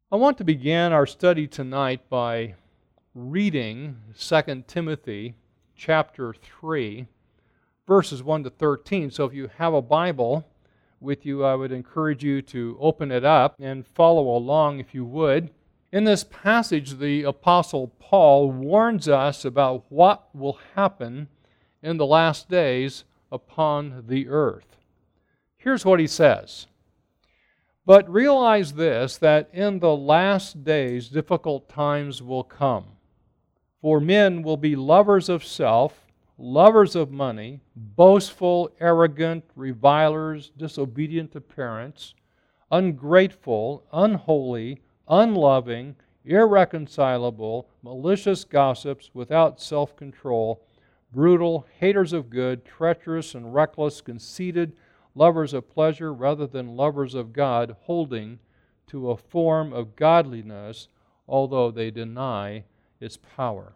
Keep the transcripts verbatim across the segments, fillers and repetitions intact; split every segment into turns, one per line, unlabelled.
I want to begin our study tonight by reading Second Timothy chapter three, verses one to thirteen. So if you have a Bible with you, I would encourage you to open it up and follow along if you would. In this passage, the Apostle Paul warns us about what will happen in the last days upon the earth. Here's what he says. But realize this, that in the last days difficult times will come. For men will be lovers of self, lovers of money, boastful, arrogant, revilers, disobedient to parents, ungrateful, unholy, unloving, irreconcilable, malicious gossips, without self-control, brutal, haters of good, treacherous and reckless, conceited, lovers of pleasure rather than lovers of God, holding to a form of godliness, although they deny its power.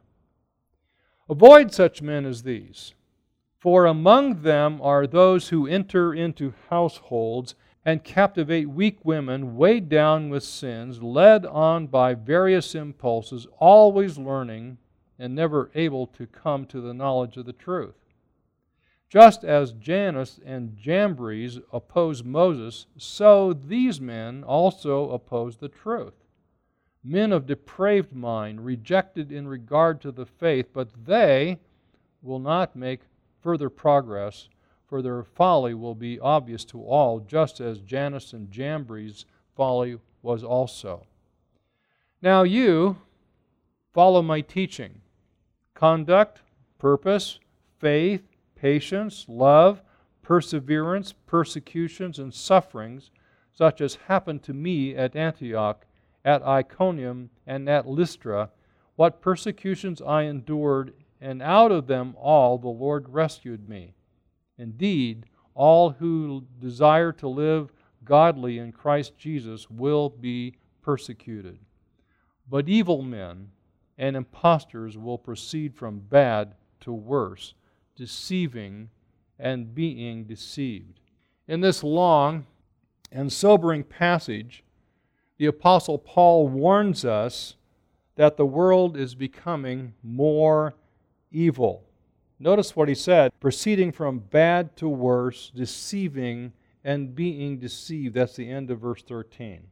Avoid such men as these, for among them are those who enter into households and captivate weak women, weighed down with sins, led on by various impulses, always learning and never able to come to the knowledge of the truth. Just as Jannes and Jambres opposed Moses, so these men also oppose the truth. Men of depraved mind, rejected in regard to the faith, but they will not make further progress, for their folly will be obvious to all, just as Jannes and Jambres' folly was also. Now you follow my teaching, conduct, purpose, faith, patience, love, perseverance, persecutions, and sufferings, such as happened to me at Antioch, at Iconium, and at Lystra, what persecutions I endured, and out of them all the Lord rescued me. Indeed, all who desire to live godly in Christ Jesus will be persecuted. But evil men and impostors will proceed from bad to worse, deceiving and being deceived. In this long and sobering passage, the Apostle Paul warns us that the world is becoming more evil. Notice what he said, proceeding from bad to worse, deceiving and being deceived. That's the end of verse thirteen.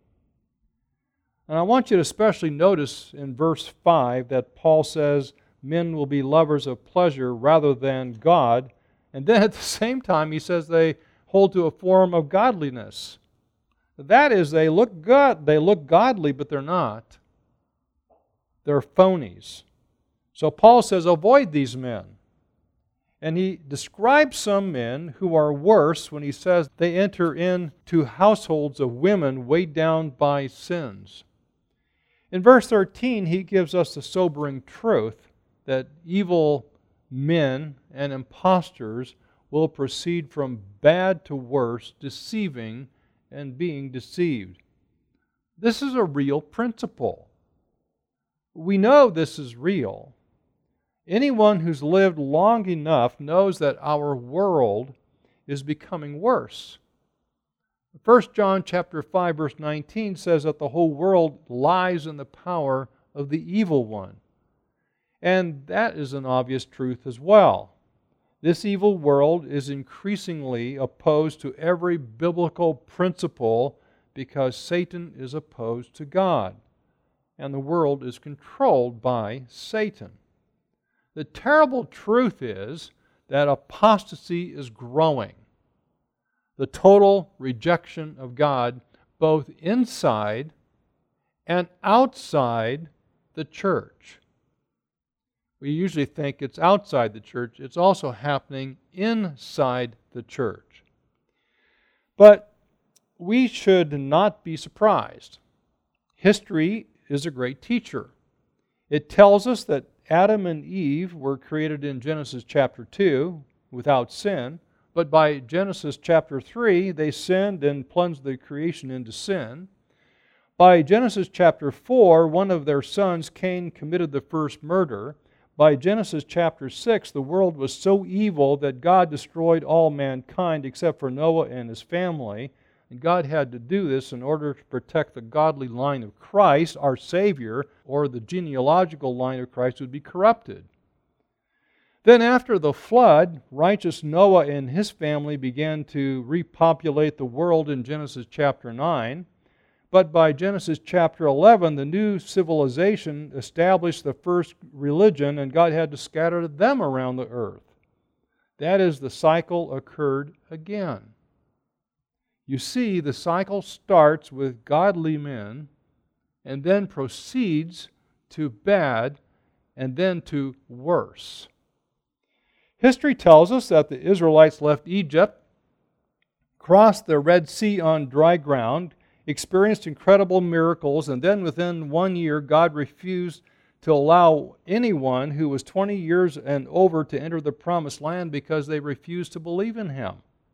And I want you to especially notice in verse five that Paul says, men will be lovers of pleasure rather than God. And then at the same time, he says they hold to a form of godliness. That is, they look good, they look godly, but they're not. They're phonies. So Paul says, avoid these men. And he describes some men who are worse when he says they enter into households of women weighed down by sins. In verse thirteen, he gives us the sobering truth that evil men and impostors will proceed from bad to worse, deceiving and being deceived. This is a real principle. We know this is real. Anyone who's lived long enough knows that our world is becoming worse. First John chapter five, verse nineteen says that the whole world lies in the power of the evil one. And that is an obvious truth as well. This evil world is increasingly opposed to every biblical principle because Satan is opposed to God, and the world is controlled by Satan. The terrible truth is that apostasy is growing. The total rejection of God, both inside and outside the church. We usually think it's outside the church. It's also happening inside the church. But we should not be surprised. History is a great teacher. It tells us that Adam and Eve were created in Genesis chapter two without sin, but by Genesis chapter three, they sinned and plunged the creation into sin. By Genesis chapter four, one of their sons, Cain, committed the first murder. By Genesis chapter six, the world was so evil that God destroyed all mankind except for Noah and his family. And God had to do this in order to protect the godly line of Christ, our Savior, or the genealogical line of Christ would be corrupted. Then after the flood, righteous Noah and his family began to repopulate the world in Genesis chapter nine. But by Genesis chapter eleven, the new civilization established the first religion, and God had to scatter them around the earth. That is, the cycle occurred again. You see, the cycle starts with godly men and then proceeds to bad and then to worse. History tells us that the Israelites left Egypt, crossed the Red Sea on dry ground, experienced incredible miracles, and then within one year God refused to allow anyone who was twenty years and over to enter the promised land because they refused to believe in Him.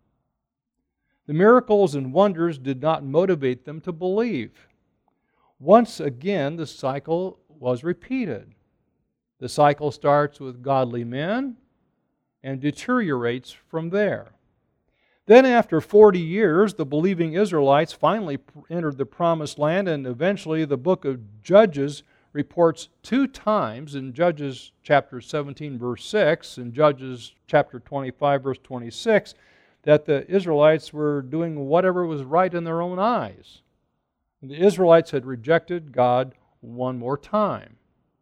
The miracles and wonders did not motivate them to believe. Once again, the cycle was repeated. The cycle starts with godly men and deteriorates from there. Then after forty years, the believing Israelites finally entered the promised land, and eventually the book of Judges reports two times, in Judges chapter seventeen, verse six, and Judges chapter twenty-five, verse twenty-six, that the Israelites were doing whatever was right in their own eyes. And the Israelites had rejected God one more time.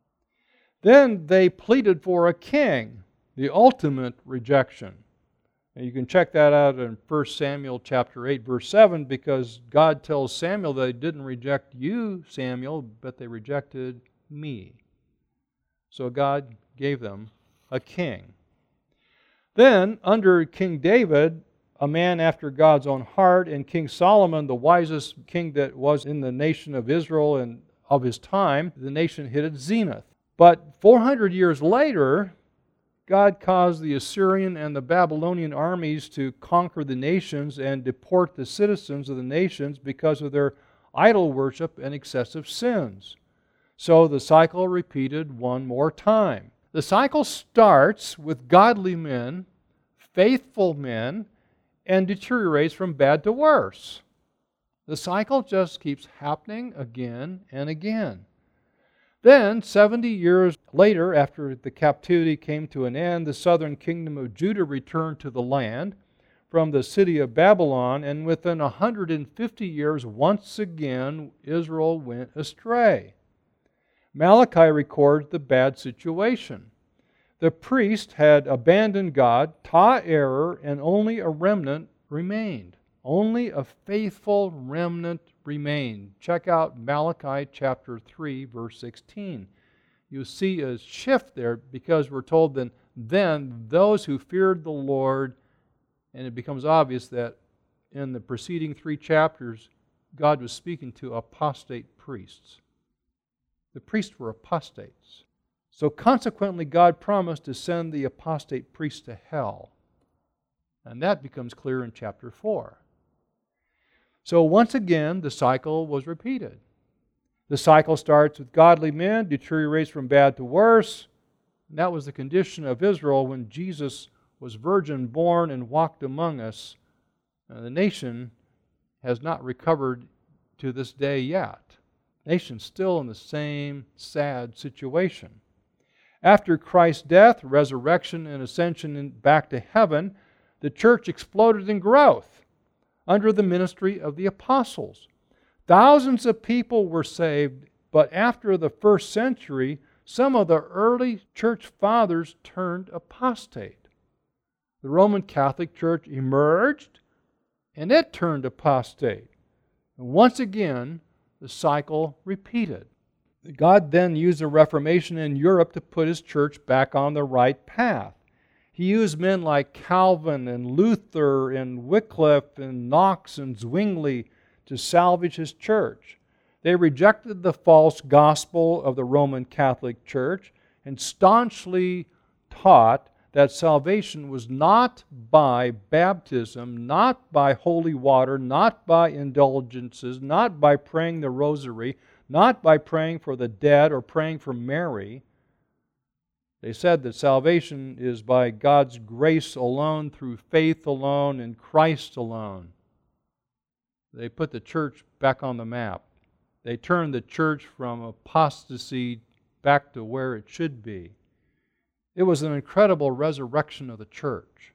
Then they pleaded for a king, the ultimate rejection. And you can check that out in First Samuel chapter eight, verse seven, because God tells Samuel they didn't reject you, Samuel, but they rejected me. So God gave them a king. Then, under King David, a man after God's own heart, and King Solomon, the wisest king that was in the nation of Israel and of his time, the nation hit its zenith. But four hundred years later, God caused the Assyrian and the Babylonian armies to conquer the nations and deport the citizens of the nations because of their idol worship and excessive sins. So the cycle repeated one more time. The cycle starts with godly men, faithful men, and deteriorates from bad to worse. The cycle just keeps happening again and again. Then, seventy years later, after the captivity came to an end, the southern kingdom of Judah returned to the land from the city of Babylon, and within one hundred fifty years, once again, Israel went astray. Malachi records the bad situation. The priest had abandoned God, taught error, and only a remnant remained. Only a faithful remnant remained. Check out Malachi chapter three, verse sixteen. You see a shift there because we're told that then those who feared the Lord, and it becomes obvious that in the preceding three chapters, God was speaking to apostate priests. The priests were apostates. So consequently, God promised to send the apostate priests to hell. And that becomes clear in chapter four. So once again, the cycle was repeated. The cycle starts with godly men, deteriorates from bad to worse. And that was the condition of Israel when Jesus was virgin born and walked among us. Uh, the nation has not recovered to this day yet. The nation's still in the same sad situation. After Christ's death, resurrection, and ascension back to heaven, the church exploded in growth under the ministry of the apostles. Thousands of people were saved, but after the first century, some of the early church fathers turned apostate. The Roman Catholic Church emerged, and it turned apostate. And once again, the cycle repeated. God then used the Reformation in Europe to put His church back on the right path. He used men like Calvin and Luther and Wycliffe and Knox and Zwingli to salvage His church. They rejected the false gospel of the Roman Catholic Church and staunchly taught that salvation was not by baptism, not by holy water, not by indulgences, not by praying the rosary, not by praying for the dead or praying for Mary. They said that salvation is by God's grace alone, through faith alone, in Christ alone. They put the church back on the map. They turned the church from apostasy back to where it should be. It was an incredible resurrection of the church.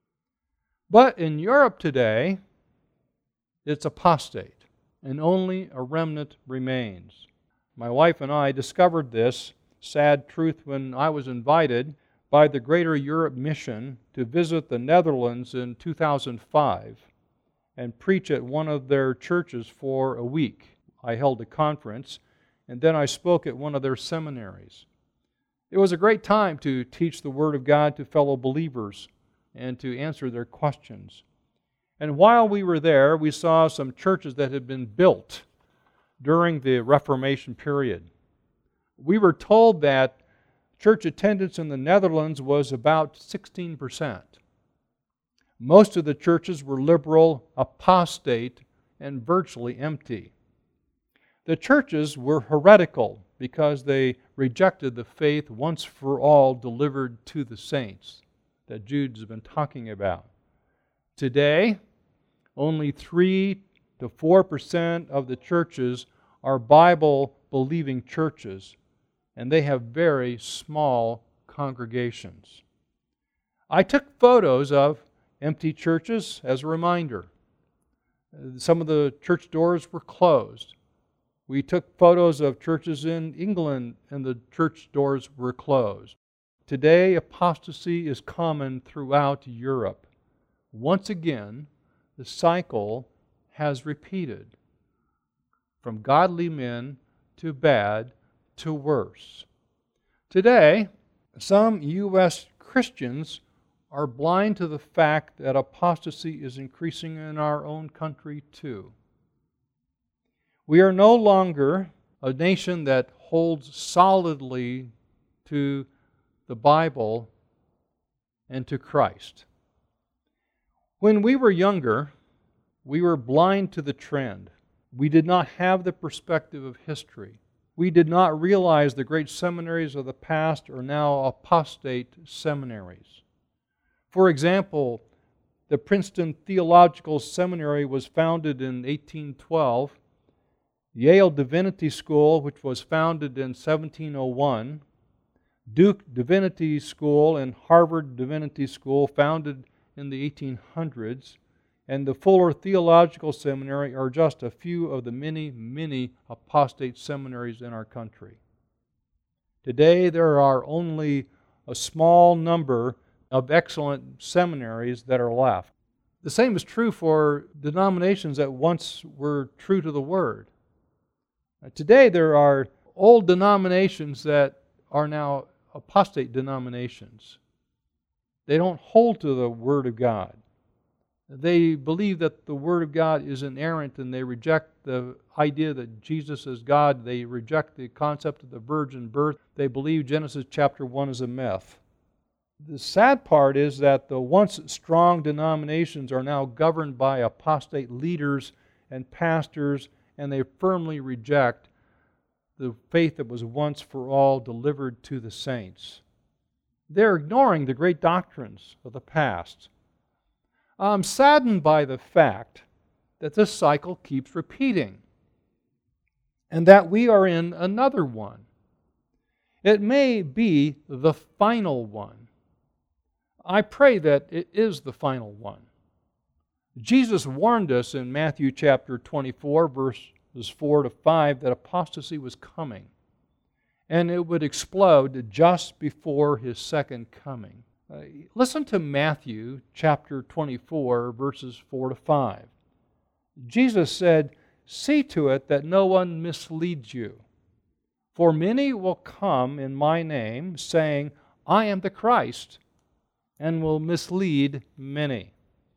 But in Europe today, it's apostate, and only a remnant remains. My wife and I discovered this sad truth when I was invited by the Greater Europe Mission to visit the Netherlands in two thousand five and preach at one of their churches for a week. I held a conference, and then I spoke at one of their seminaries. It was a great time to teach the Word of God to fellow believers and to answer their questions. And while we were there, we saw some churches that had been built during the Reformation period. We were told that church attendance in the Netherlands was about sixteen percent. Most of the churches were liberal, apostate, and virtually empty. The churches were heretical because they rejected the faith once for all delivered to the saints that Jude has been talking about. Today, only three to four percent of the churches are Bible-believing churches, and they have very small congregations. I took photos of empty churches as a reminder. Some of the church doors were closed. We took photos of churches in England, and the church doors were closed. Today, apostasy is common throughout Europe. Once again, the cycle has repeated from godly men to bad to worse. Today, some U S Christians are blind to the fact that apostasy is increasing in our own country too. We are no longer a nation that holds solidly to the Bible and to Christ. When we were younger, we were blind to the trend. We did not have the perspective of history. We did not realize the great seminaries of the past are now apostate seminaries. For example, the Princeton Theological Seminary was founded in eighteen twelve. Yale Divinity School, which was founded in seventeen oh one. Duke Divinity School and Harvard Divinity School, founded in the eighteen hundreds. And the Fuller Theological Seminary are just a few of the many, many apostate seminaries in our country. Today, there are only a small number of excellent seminaries that are left. The same is true for denominations that once were true to the Word. Today, there are old denominations that are now apostate denominations. They don't hold to the Word of God. They believe that the Word of God is inerrant, and they reject the idea that Jesus is God. They reject the concept of the virgin birth. They believe Genesis chapter one is a myth. The sad part is that the once strong denominations are now governed by apostate leaders and pastors, and they firmly reject the faith that was once for all delivered to the saints. They're ignoring the great doctrines of the past. I'm saddened by the fact that this cycle keeps repeating, and that we are in another one. It may be the final one. I pray that it is the final one. Jesus warned us in Matthew chapter twenty-four, verses four to five, that apostasy was coming, and it would explode just before His second coming. Uh, listen to Matthew chapter twenty-four, verses four to five. Jesus said, "See to it that no one misleads you. For many will come in my name, saying, 'I am the Christ,' and will mislead many."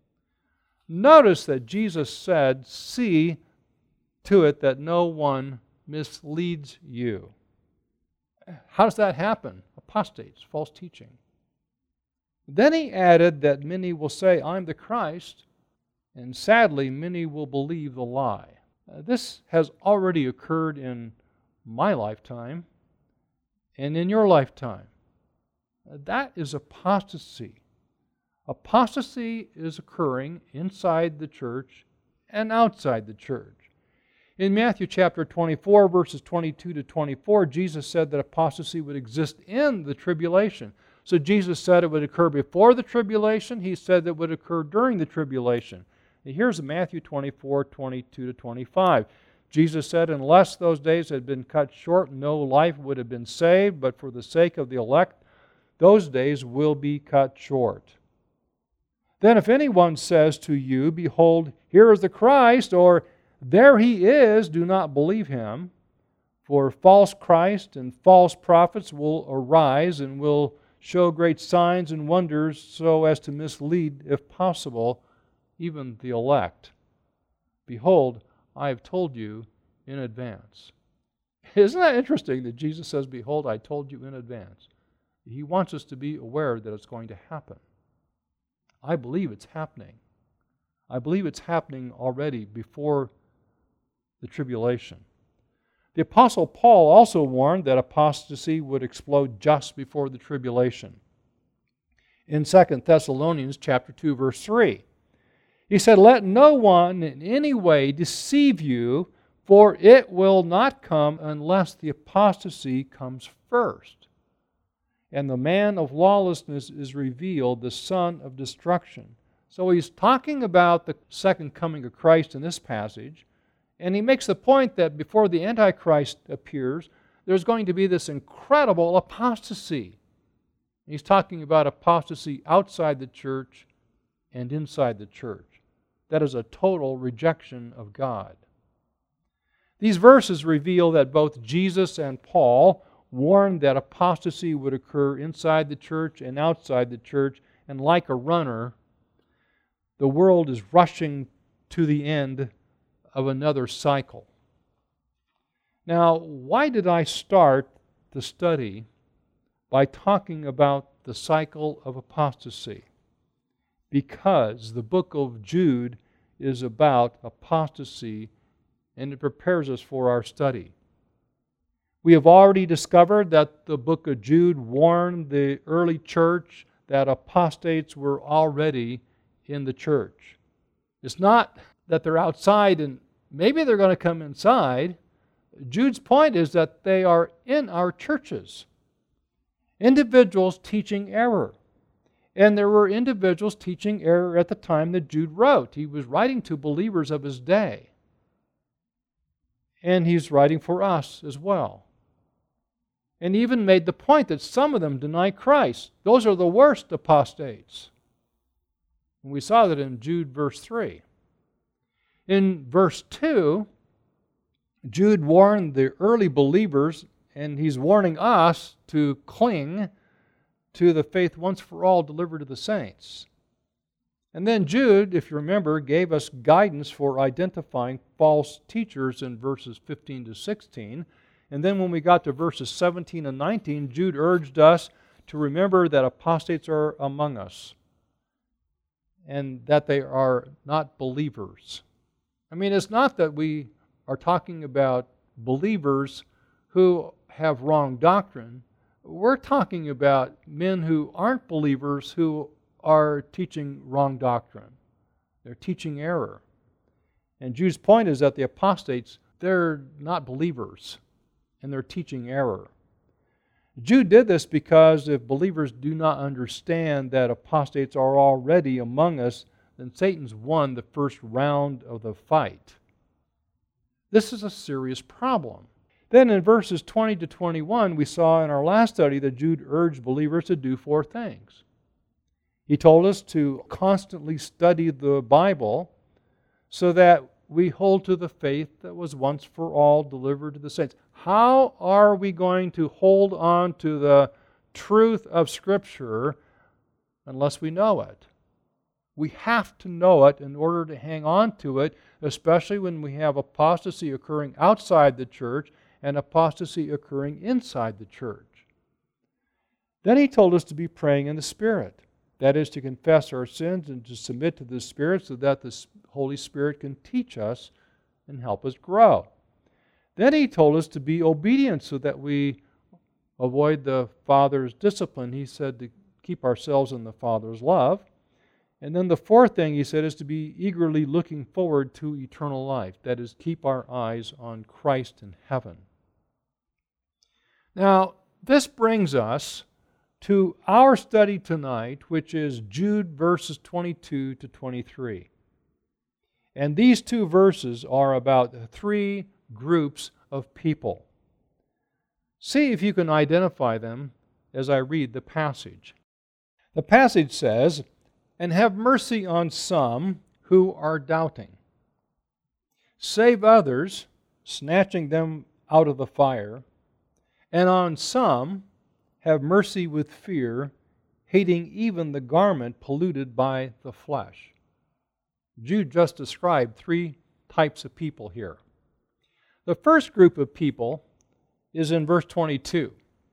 Notice that Jesus said, "See to it that no one misleads you." How does that happen? Apostates, false teaching. Then He added that many will say, "I'm the Christ," and sadly, many will believe the lie. Uh, this has already occurred in my lifetime and in your lifetime. Uh, that is apostasy. Apostasy is occurring inside the church and outside the church. In Matthew chapter twenty-four, verses twenty-two to twenty-four, Jesus said that apostasy would exist in the tribulation. So Jesus said it would occur before the tribulation. He said that it would occur during the tribulation. And here's Matthew twenty-four, twenty-two to twenty-five. Jesus said, unless those days had been cut short, no life would have been saved, but for the sake of the elect, those days will be cut short. Then if anyone says to you, behold, here is the Christ, or there he is, do not believe him. For false Christ and false prophets will arise and will show great signs and wonders so as to mislead, if possible, even the elect. Behold, I have told you in advance. Isn't that interesting that Jesus says, behold, I told you in advance? He wants us to be aware that it's going to happen. I believe it's happening. I believe it's happening already before the tribulation. The Apostle Paul also warned that apostasy would explode just before the tribulation. In Second Thessalonians chapter two, verse three, he said, let no one in any way deceive you, for it will not come unless the apostasy comes first, and the man of lawlessness is revealed, the son of destruction. So he's talking about the second coming of Christ in this passage, and he makes the point that before the Antichrist appears, there's going to be this incredible apostasy. He's talking about apostasy outside the church and inside the church. That is a total rejection of God. These verses reveal that both Jesus and Paul warned that apostasy would occur inside the church and outside the church, and like a runner, the world is rushing to the end of another cycle. Now, why did I start the study by talking about the cycle of apostasy? Because the book of Jude is about apostasy, and it prepares us for our study. We have already discovered that the book of Jude warned the early church that apostates were already in the church. It's not that they're outside and maybe they're going to come inside. Jude's point is that they are in our churches. Individuals teaching error. And there were individuals teaching error at the time that Jude wrote. He was writing to believers of his day. And he's writing for us as well. And he even made the point that some of them deny Christ. Those are the worst apostates. And we saw that in Jude verse three. In verse two, Jude warned the early believers, and he's warning us to cling to the faith once for all delivered to the saints. And then Jude, if you remember, gave us guidance for identifying false teachers in verses fifteen to sixteen. And then when we got to verses seventeen and nineteen, Jude urged us to remember that apostates are among us and that they are not believers. I mean, it's not that we are talking about believers who have wrong doctrine. We're talking about men who aren't believers who are teaching wrong doctrine. They're teaching error. And Jude's point is that the apostates, they're not believers, and they're teaching error. Jude did this because if believers do not understand that apostates are already among us, then Satan's won the first round of the fight. This is a serious problem. Then in verses twenty to twenty-one, we saw in our last study that Jude urged believers to do four things. He told us to constantly study the Bible so that we hold to the faith that was once for all delivered to the saints. How are we going to hold on to the truth of Scripture unless we know it? We have to know it in order to hang on to it, especially when we have apostasy occurring outside the church and apostasy occurring inside the church. Then he told us to be praying in the Spirit. That is, to confess our sins and to submit to the Spirit so that the Holy Spirit can teach us and help us grow. Then he told us to be obedient so that we avoid the Father's discipline. He said to keep ourselves in the Father's love. And then the fourth thing he said is to be eagerly looking forward to eternal life. That is, keep our eyes on Christ in heaven. Now, this brings us to our study tonight, which is Jude verses twenty-two to twenty-three. And these two verses are about three groups of people. See if you can identify them as I read the passage. The passage says, "And have mercy on some who are doubting. Save others, snatching them out of the fire. And on some have mercy with fear, hating even the garment polluted by the flesh." Jude just described three types of people here. The first group of people is in verse twenty-two.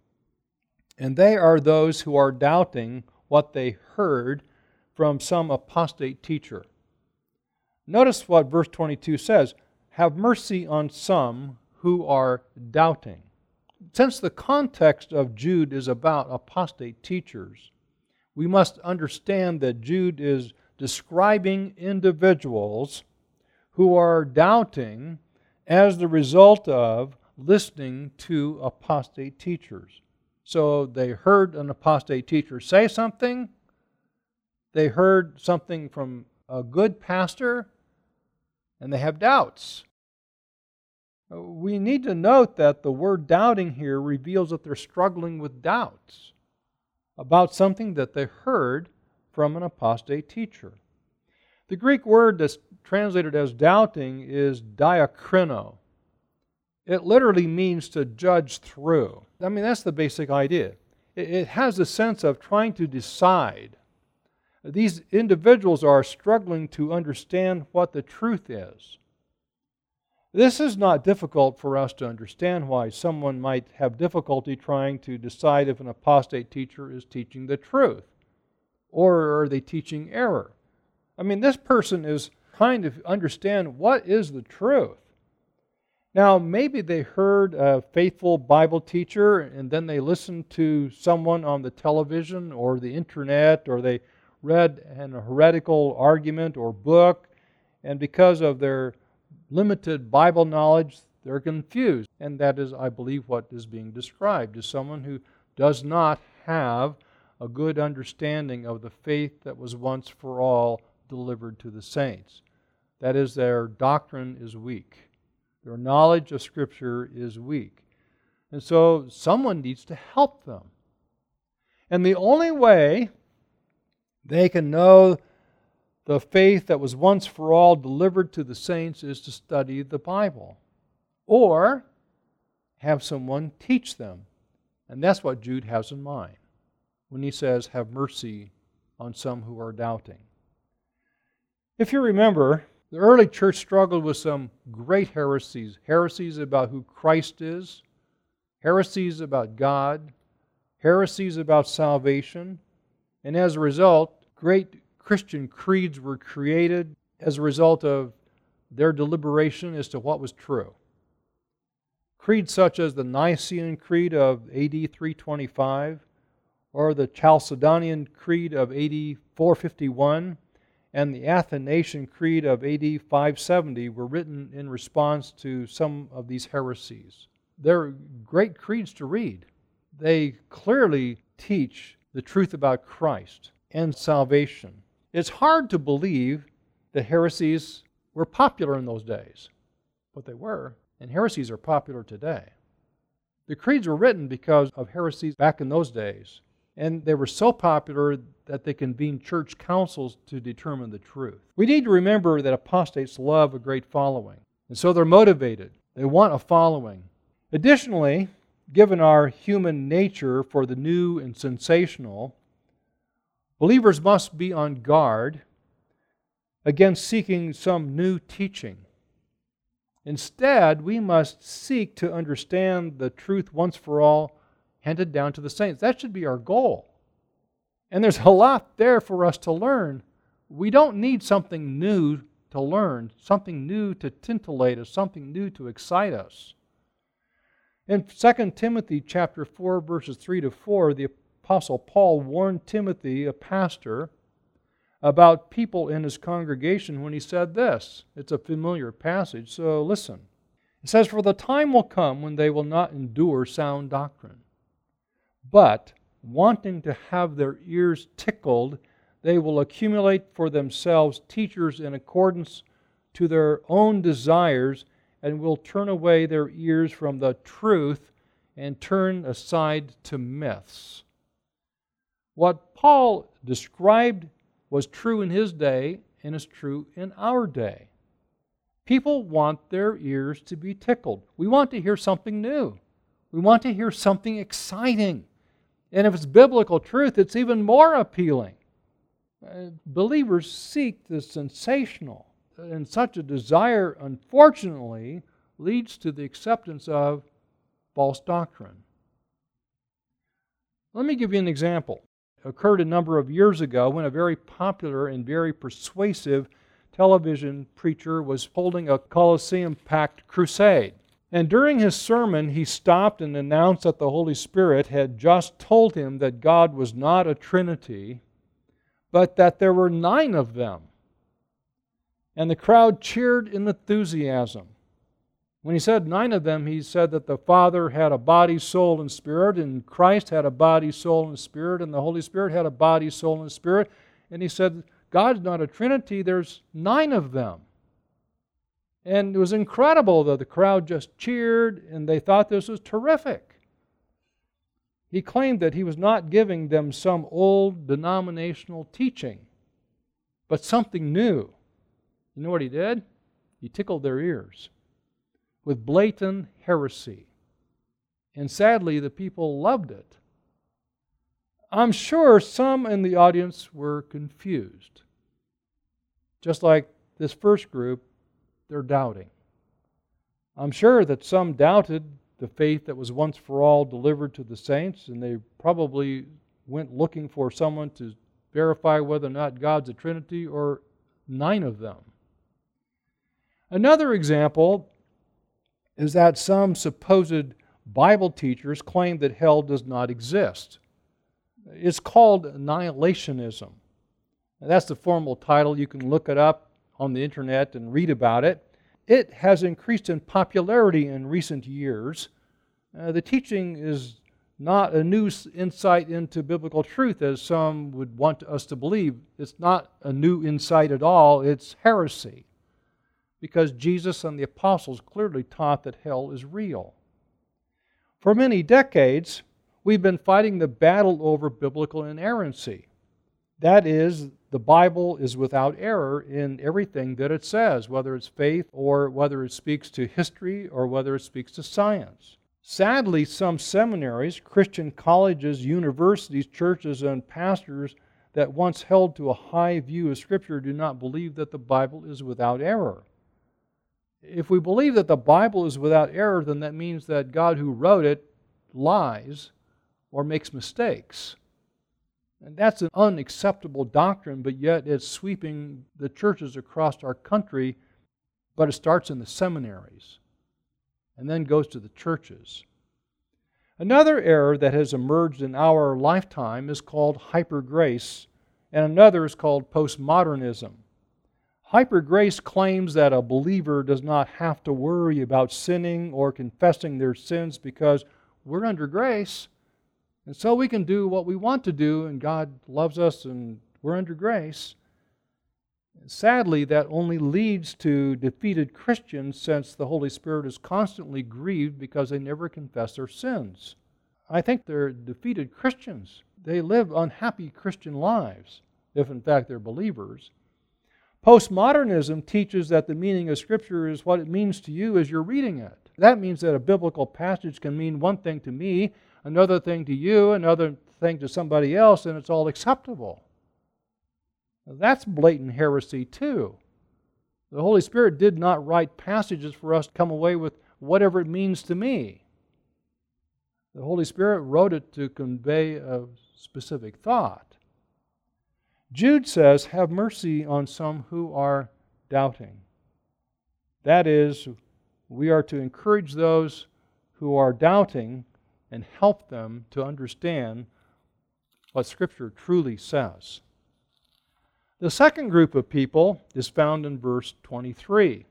And they are those who are doubting what they heard from some apostate teacher. Notice what verse twenty-two says, "Have mercy on some who are doubting." Since the context of Jude is about apostate teachers, we must understand that Jude is describing individuals who are doubting as the result of listening to apostate teachers. So they heard an apostate teacher say something, they heard something from a good pastor, and they have doubts. We need to note that the word doubting here reveals that they're struggling with doubts about something that they heard from an apostate teacher. The Greek word that's translated as doubting is diakrino. It literally means to judge through. I mean, that's the basic idea. It has the sense of trying to decide. These individuals are struggling to understand what the truth is. This is not difficult for us to understand why someone might have difficulty trying to decide if an apostate teacher is teaching the truth or are they teaching error. I mean, this person is trying to understand what is the truth. Now, maybe they heard a faithful Bible teacher and then they listened to someone on the television or the internet, or they read an heretical argument or book, and because of their limited Bible knowledge, they're confused. And that is, I believe, what is being described as someone who does not have a good understanding of the faith that was once for all delivered to the saints. That is, their doctrine is weak. Their knowledge of Scripture is weak. And so someone needs to help them. And the only way they can know the faith that was once for all delivered to the saints is to study the Bible, or have someone teach them. And that's what Jude has in mind when he says, "Have mercy on some who are doubting." If you remember, the early church struggled with some great heresies. Heresies about who Christ is, heresies about God, heresies about salvation, and as a result, great Christian creeds were created as a result of their deliberation as to what was true. Creeds such as the Nicene Creed of A D three twenty-five, or the Chalcedonian Creed of A D four fifty-one, and the Athanasian Creed of A D five seventy were written in response to some of these heresies. They're great creeds to read. They clearly teach the truth about Christ and salvation. It's hard to believe that heresies were popular in those days, but they were, and heresies are popular today. The creeds were written because of heresies back in those days, and they were so popular that they convened church councils to determine the truth. We need to remember that apostates love a great following, and so they're motivated. They want a following. Additionally, given our human nature for the new and sensational, believers must be on guard against seeking some new teaching. Instead, we must seek to understand the truth once for all handed down to the saints. That should be our goal. And there's a lot there for us to learn. We don't need something new to learn, something new to titillate us, something new to excite us. In Second Timothy chapter four, verses three to four, the Apostle Paul warned Timothy, a pastor, about people in his congregation when he said this. It's a familiar passage, so listen. It says, "For the time will come when they will not endure sound doctrine, but, wanting to have their ears tickled, they will accumulate for themselves teachers in accordance to their own desires, and will turn away their ears from the truth and turn aside to myths." What Paul described was true in his day and is true in our day. People want their ears to be tickled. We want to hear something new. We want to hear something exciting. And if it's biblical truth, it's even more appealing. Uh, believers seek the sensational, and such a desire, unfortunately, leads to the acceptance of false doctrine. Let me give you an example. It occurred a number of years ago when a very popular and very persuasive television preacher was holding a Colosseum-packed crusade. And during his sermon, he stopped and announced that the Holy Spirit had just told him that God was not a Trinity, but that there were nine of them. And the crowd cheered in enthusiasm. When he said nine of them, he said that the Father had a body, soul, and spirit, and Christ had a body, soul, and spirit, and the Holy Spirit had a body, soul, and spirit. And he said, God's not a Trinity, there's nine of them. And it was incredible that the crowd just cheered, and they thought this was terrific. He claimed that he was not giving them some old denominational teaching, but something new. You know what he did? He tickled their ears with blatant heresy. And sadly, the people loved it. I'm sure some in the audience were confused. Just like this first group, they're doubting. I'm sure that some doubted the faith that was once for all delivered to the saints, and they probably went looking for someone to verify whether or not God's a Trinity, or nine of them. Another example is that some supposed Bible teachers claim that hell does not exist. It's called annihilationism. Now, that's the formal title. You can look it up on the internet and read about it. It has increased in popularity in recent years. Uh, the teaching is not a new insight into biblical truth, as some would want us to believe. It's not a new insight at all. It's heresy, because Jesus and the apostles clearly taught that hell is real. For many decades, we've been fighting the battle over biblical inerrancy. That is, the Bible is without error in everything that it says, whether it's faith or whether it speaks to history or whether it speaks to science. Sadly, some seminaries, Christian colleges, universities, churches, and pastors that once held to a high view of Scripture do not believe that the Bible is without error. If we believe that the Bible is without error, then that means that God who wrote it lies or makes mistakes. And that's an unacceptable doctrine, but yet it's sweeping the churches across our country, but it starts in the seminaries and then goes to the churches. Another error that has emerged in our lifetime is called hypergrace, and another is called postmodernism. Hypergrace claims that a believer does not have to worry about sinning or confessing their sins because we're under grace, and so we can do what we want to do, and God loves us, and we're under grace. Sadly, that only leads to defeated Christians, since the Holy Spirit is constantly grieved because they never confess their sins. I think they're defeated Christians. They live unhappy Christian lives, if in fact they're believers. Postmodernism teaches that the meaning of Scripture is what it means to you as you're reading it. That means that a biblical passage can mean one thing to me, another thing to you, another thing to somebody else, and it's all acceptable. That's blatant heresy too. The Holy Spirit did not write passages for us to come away with whatever it means to me. The Holy Spirit wrote it to convey a specific thought. Jude says, "Have mercy on some who are doubting." That is, we are to encourage those who are doubting and help them to understand what Scripture truly says. The second group of people is found in verse twenty-three.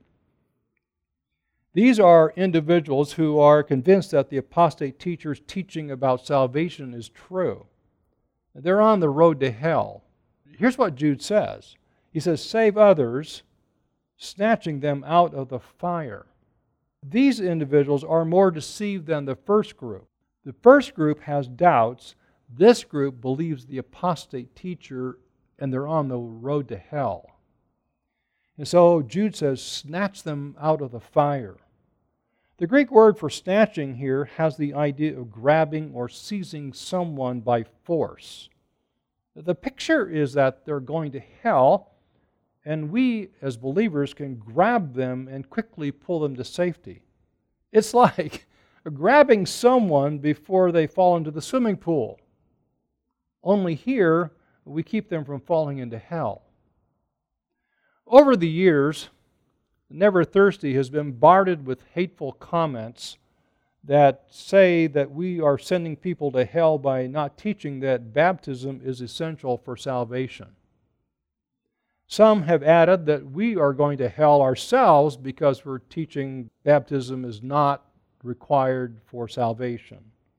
These are individuals who are convinced that the apostate teacher's teaching about salvation is true. They're on the road to hell. Here's what Jude says. He says, "Save others, snatching them out of the fire." These individuals are more deceived than the first group. The first group has doubts. This group believes the apostate teacher, and they're on the road to hell. And so Jude says, snatch them out of the fire. The Greek word for snatching here has the idea of grabbing or seizing someone by force. The picture is that they're going to hell, and we as believers can grab them and quickly pull them to safety. It's like grabbing someone before they fall into the swimming pool. Only here, we keep them from falling into hell. Over the years, Never Thirsty has been bombarded with hateful comments that say that we are sending people to hell by not teaching that baptism is essential for salvation. Some have added that we are going to hell ourselves because we're teaching baptism is not required for salvation.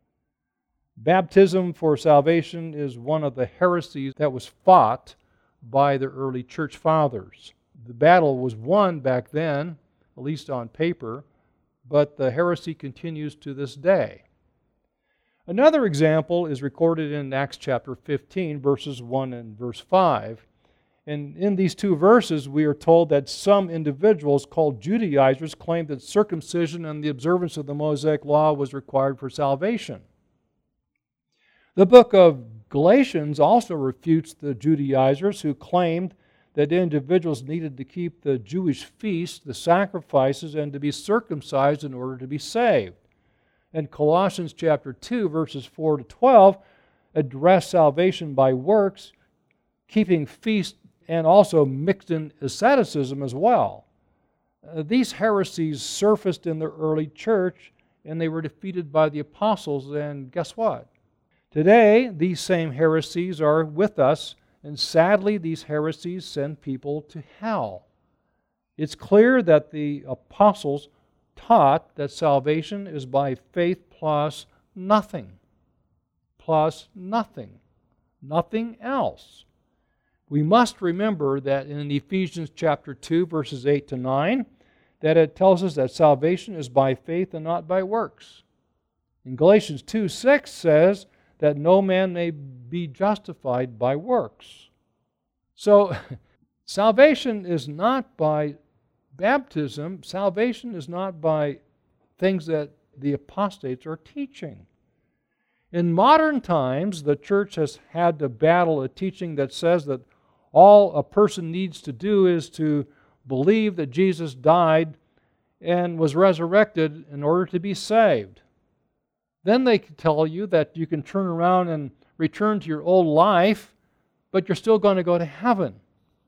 Baptism for salvation is one of the heresies that was fought by the early church fathers. The battle was won back then, at least on paper, but the heresy continues to this day. Another example is recorded in Acts chapter fifteen, verses one and verse five. And in these two verses, we are told that some individuals called Judaizers claimed that circumcision and the observance of the Mosaic law was required for salvation. The book of Galatians also refutes the Judaizers who claimed that individuals needed to keep the Jewish feasts, the sacrifices, and to be circumcised in order to be saved. And Colossians chapter two, verses four to twelve, address salvation by works, keeping feasts, and also mixed in asceticism as well. Uh, these heresies surfaced in the early church, and they were defeated by the apostles, and guess what? Today, these same heresies are with us, and sadly, these heresies send people to hell. It's clear that the apostles taught that salvation is by faith plus nothing. Plus nothing. Nothing else. We must remember that in Ephesians chapter two, verses eight to nine, that it tells us that salvation is by faith and not by works. In Galatians two six says that no man may be justified by works. So, salvation is not by baptism. Salvation is not by things that the apostates are teaching. In modern times, the church has had to battle a teaching that says that all a person needs to do is to believe that Jesus died and was resurrected in order to be saved. Then they can tell you that you can turn around and return to your old life, but you're still going to go to heaven.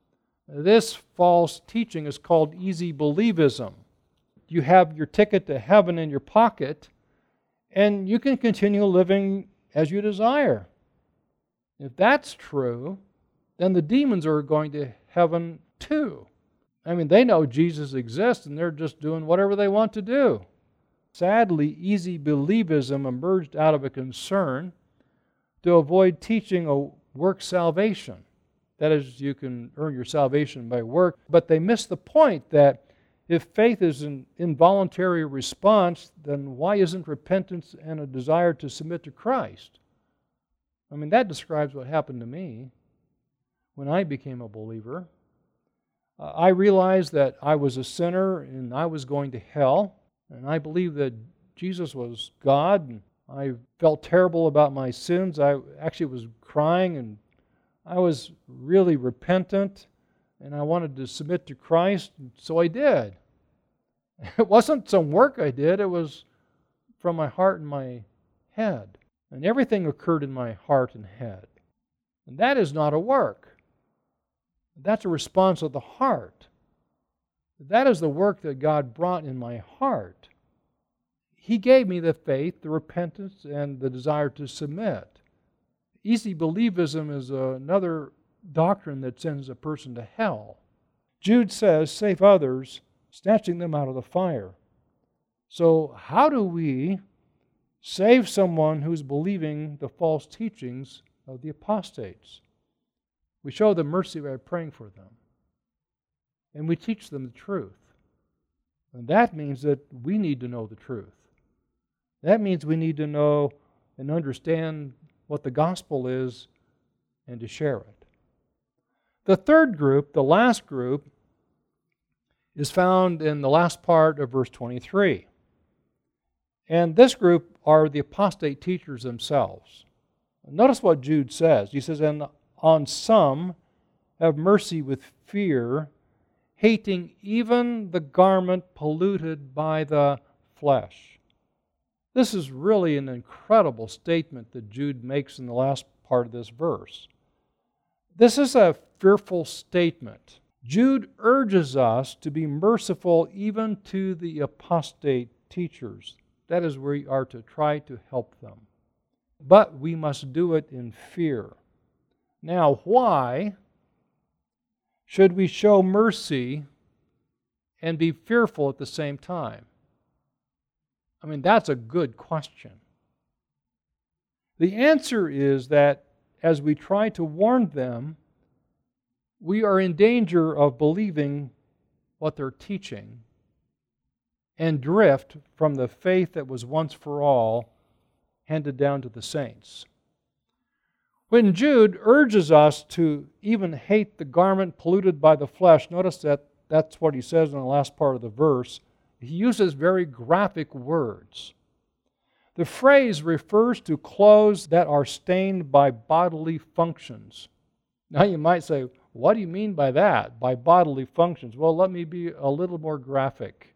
This false teaching is called easy believism. You have your ticket to heaven in your pocket, and you can continue living as you desire. If that's true, then the demons are going to heaven too. I mean, they know Jesus exists, and they're just doing whatever they want to do. Sadly, easy believism emerged out of a concern to avoid teaching a work salvation. That is, you can earn your salvation by work, but they miss the point that if faith is an involuntary response, then why isn't repentance and a desire to submit to Christ? I mean, that describes what happened to me when I became a believer. Uh, I realized that I was a sinner and I was going to hell. And I believed that Jesus was God, and I felt terrible about my sins. I actually was crying, and I was really repentant, and I wanted to submit to Christ, and so I did. It wasn't some work I did, it was from my heart and my head. And everything occurred in my heart and head. And that is not a work. That's a response of the heart. That is the work that God brought in my heart. He gave me the faith, the repentance, and the desire to submit. Easy believism is another doctrine that sends a person to hell. Jude says, save others, snatching them out of the fire. So how do we save someone who's believing the false teachings of the apostates? We show them mercy by praying for them. And we teach them the truth. And that means that we need to know the truth. That means we need to know and understand what the gospel is and to share it. The third group, the last group, is found in the last part of verse twenty-three. And this group are the apostate teachers themselves. Notice what Jude says. He says, and on some have mercy with fear, hating even the garment polluted by the flesh. This is really an incredible statement that Jude makes in the last part of this verse. This is a fearful statement. Jude urges us to be merciful even to the apostate teachers. That is, we are to try to help them. But we must do it in fear. Now, why should we show mercy and be fearful at the same time? I mean, that's a good question. The answer is that as we try to warn them, we are in danger of believing what they're teaching and drift from the faith that was once for all handed down to the saints. When Jude urges us to even hate the garment polluted by the flesh, notice that that's what he says in the last part of the verse. He uses very graphic words. The phrase refers to clothes that are stained by bodily functions. Now you might say, what do you mean by that, by bodily functions? Well, let me be a little more graphic.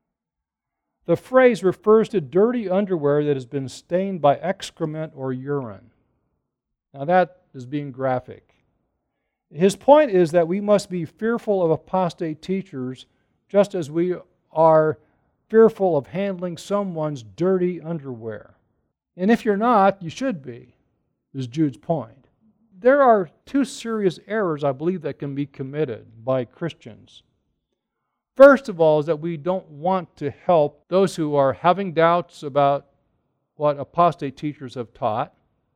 The phrase refers to dirty underwear that has been stained by excrement or urine. Now that is being graphic. His point is that we must be fearful of apostate teachers just as we are fearful of handling someone's dirty underwear. And if you're not, you should be, is Jude's point. There are two serious errors, I believe, that can be committed by Christians. First of all is that we don't want to help those who are having doubts about what apostate teachers have taught,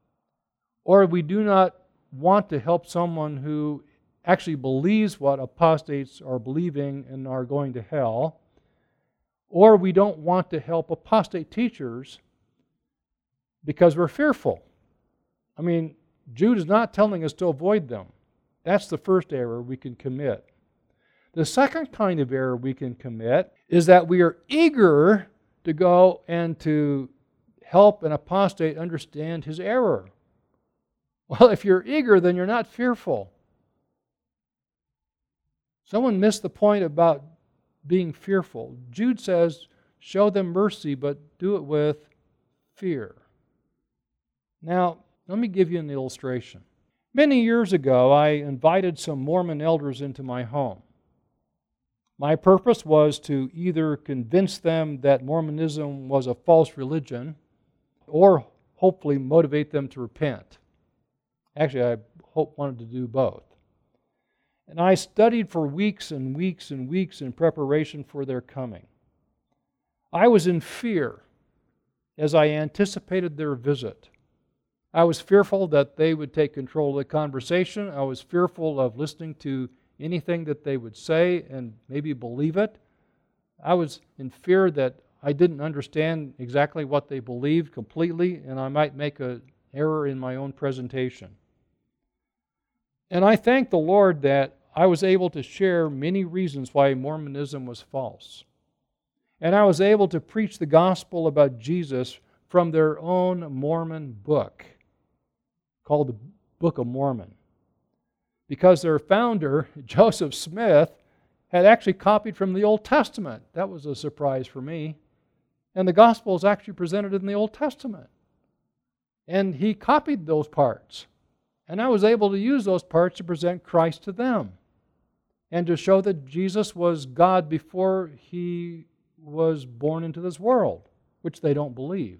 or we do not want to help someone who actually believes what apostates are believing and are going to hell, or we don't want to help apostate teachers because we're fearful. I mean, Jude is not telling us to avoid them. That's the first error we can commit. The second kind of error we can commit is that we are eager to go and to help an apostate understand his error. Well, if you're eager, then you're not fearful. Someone missed the point about being fearful. Jude says, show them mercy, but do it with fear. Now, let me give you an illustration. Many years ago, I invited some Mormon elders into my home. My purpose was to either convince them that Mormonism was a false religion or hopefully motivate them to repent. Actually, I hope wanted to do both. And I studied for weeks and weeks and weeks in preparation for their coming. I was in fear as I anticipated their visit. I was fearful that they would take control of the conversation. I was fearful of listening to anything that they would say and maybe believe it. I was in fear that I didn't understand exactly what they believed completely, and I might make an error in my own presentation. And I thank the Lord that I was able to share many reasons why Mormonism was false. And I was able to preach the gospel about Jesus from their own Mormon book, called the Book of Mormon. Because their founder, Joseph Smith, had actually copied from the Old Testament. That was a surprise for me. And the gospel is actually presented in the Old Testament. And he copied those parts. And I was able to use those parts to present Christ to them and to show that Jesus was God before He was born into this world, which they don't believe.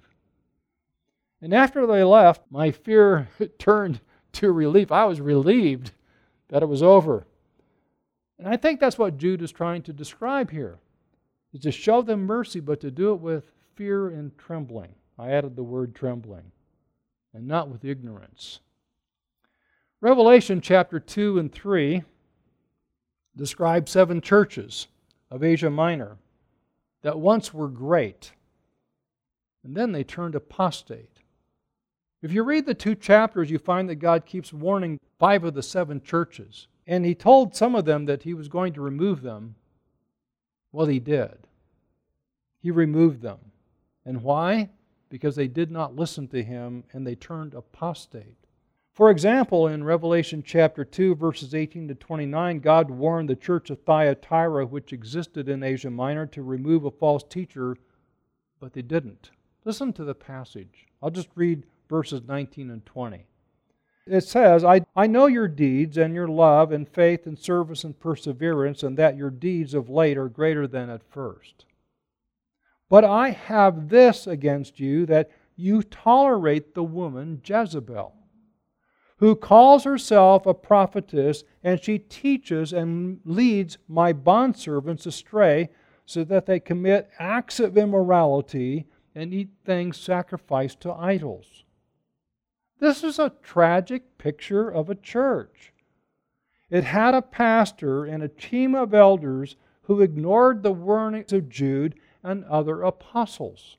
And after they left, my fear turned to relief. I was relieved that it was over. And I think that's what Jude is trying to describe here, is to show them mercy, but to do it with fear and trembling. I added the word trembling, and not with ignorance. Revelation chapter two and three describe seven churches of Asia Minor that once were great, and then they turned apostate. If you read the two chapters, you find that God keeps warning five of the seven churches. And He told some of them that He was going to remove them. Well, He did. He removed them. And why? Because they did not listen to Him and they turned apostate. For example, in Revelation chapter two, verses eighteen to twenty-nine, God warned the church of Thyatira, which existed in Asia Minor, to remove a false teacher, but they didn't. Listen to the passage. I'll just read verses nineteen and twenty. It says, I, I know your deeds and your love and faith and service and perseverance, and that your deeds of late are greater than at first. But I have this against you, that you tolerate the woman Jezebel, who calls herself a prophetess, and she teaches and leads my bondservants astray, so that they commit acts of immorality and eat things sacrificed to idols. This is a tragic picture of a church. It had a pastor and a team of elders who ignored the warnings of Jude and other apostles.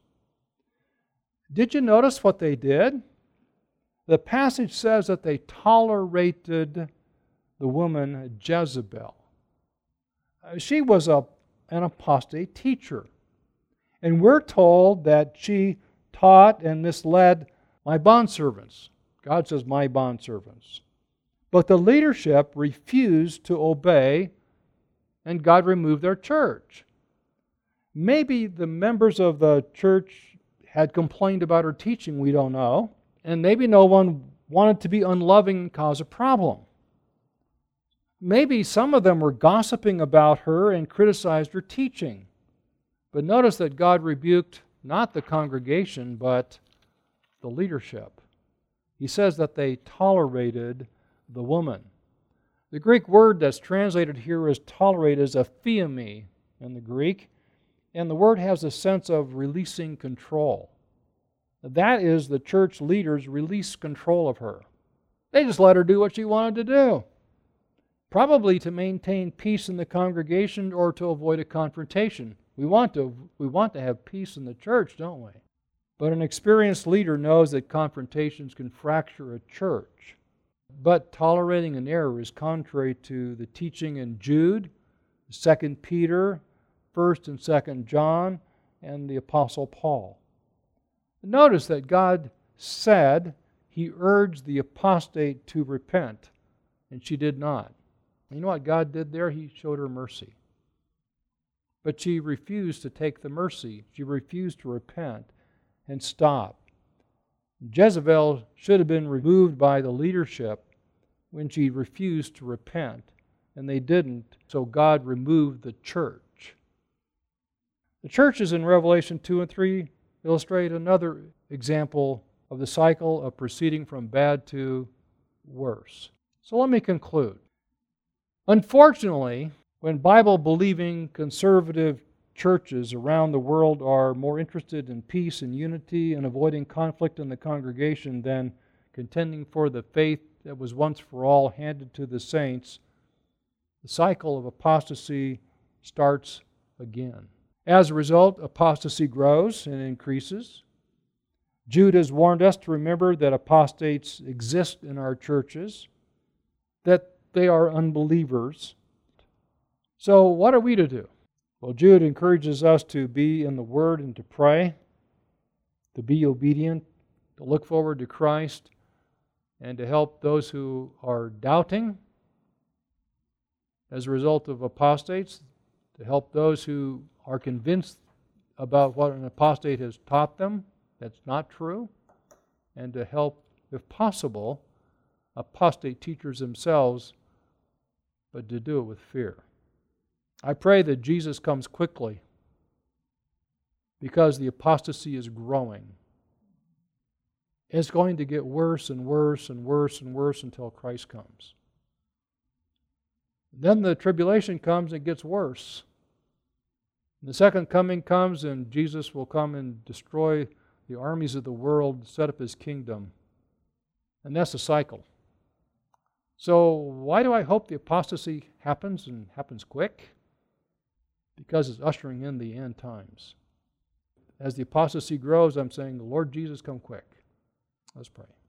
Did you notice what they did? The passage says that they tolerated the woman Jezebel. She was a, an apostate teacher. And we're told that she taught and misled my bondservants. God says, my bondservants. But the leadership refused to obey, and God removed their church. Maybe the members of the church had complained about her teaching, we don't know. And maybe no one wanted to be unloving and cause a problem. Maybe some of them were gossiping about her and criticized her teaching. But notice that God rebuked not the congregation, but the leadership. He says that they tolerated the woman. The Greek word that's translated here as tolerate is aphiemi in the Greek, and the word has a sense of releasing control. That is, the church leaders released control of her. They just let her do what she wanted to do, probably to maintain peace in the congregation or to avoid a confrontation. We want to, we want to have peace in the church, don't we? But an experienced leader knows that confrontations can fracture a church. But tolerating an error is contrary to the teaching in Jude, Second Peter, First and Second John, and the Apostle Paul. Notice that God said He urged the apostate to repent, and she did not. You know what God did there? He showed her mercy. But she refused to take the mercy. She refused to repent and stop. Jezebel should have been removed by the leadership when she refused to repent, and they didn't, so God removed the church. The churches in Revelation two and three illustrate another example of the cycle of proceeding from bad to worse. So let me conclude. Unfortunately, when Bible-believing conservative churches around the world are more interested in peace and unity and avoiding conflict in the congregation than contending for the faith that was once for all handed to the saints, the cycle of apostasy starts again. As a result, apostasy grows and increases. Jude has warned us to remember that apostates exist in our churches, that they are unbelievers. So what are we to do? Well, Jude encourages us to be in the Word and to pray, to be obedient, to look forward to Christ, and to help those who are doubting as a result of apostates, to help those who are convinced about what an apostate has taught them that's not true, and to help, if possible, apostate teachers themselves, but to do it with fear. I pray that Jesus comes quickly because the apostasy is growing. It's going to get worse and worse and worse and worse until Christ comes. Then the tribulation comes and gets worse. The second coming comes and Jesus will come and destroy the armies of the world, set up His kingdom. And that's a cycle. So why do I hope the apostasy happens and happens quick? Because it's ushering in the end times. As the apostasy grows, I'm saying, Lord Jesus, come quick. Let's pray.